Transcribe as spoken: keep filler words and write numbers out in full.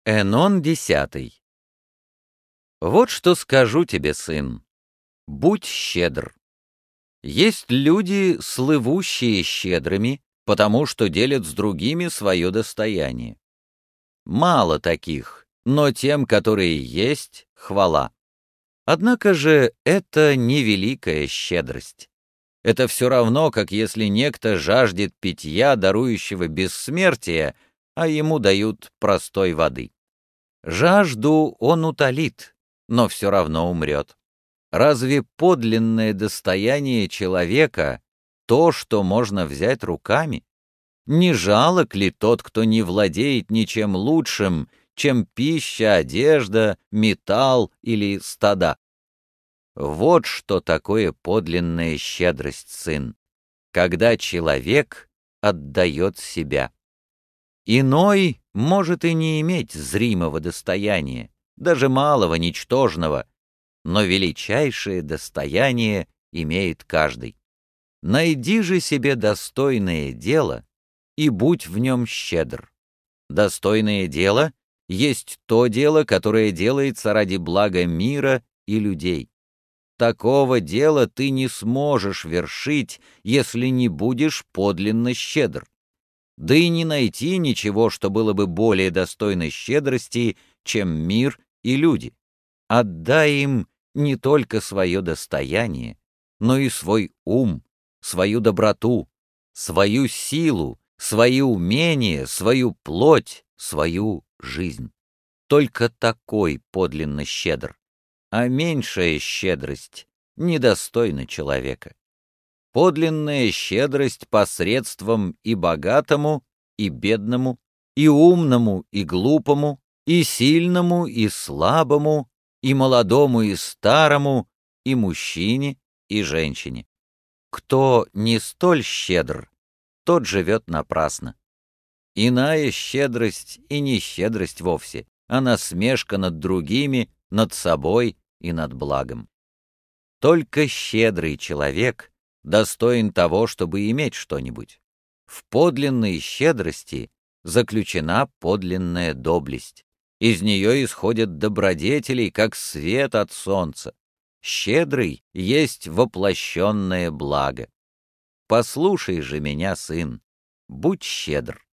Энон десятый. Вот что скажу тебе, сын. Будь щедр. Есть люди, слывущие щедрыми, потому что делят с другими свое достояние. Мало таких, но тем, которые есть, хвала. Однако же это невеликая щедрость. Это все равно, как если некто жаждет питья, дарующего бессмертия, а ему дают простой воды. Жажду он утолит, но все равно умрет. Разве подлинное достояние человека то, что можно взять руками? Не жалок ли тот, кто не владеет ничем лучшим, чем пища, одежда, металл или стада? Вот что такое подлинная щедрость, сын, когда человек отдает себя. Иной может и не иметь зримого достояния, даже малого, ничтожного, но величайшее достояние имеет каждый. Найди же себе достойное дело и будь в нем щедр. Достойное дело есть то дело, которое делается ради блага мира и людей. Такого дела ты не сможешь вершить, если не будешь подлинно щедр. Да и не найти ничего, что было бы более достойно щедрости, чем мир и люди. Отдай им не только свое достояние, но и свой ум, свою доброту, свою силу, свои умения, свою плоть, свою жизнь. Только такой подлинно щедр, а меньшая щедрость недостойна человека. Подлинная щедрость посредством и богатому, и бедному, и умному, и глупому, и сильному, и слабому, и молодому, и старому, и мужчине, и женщине. Кто не столь щедр, тот живет напрасно. Иная щедрость и не щедрость вовсе, а насмешка над другими, над собой и над благом. Только щедрый человек достоин того, чтобы иметь что-нибудь. В подлинной щедрости заключена подлинная доблесть. Из нее исходят добродетели, как свет от солнца. Щедрый есть воплощенное благо. Послушай же меня, сын, будь щедр.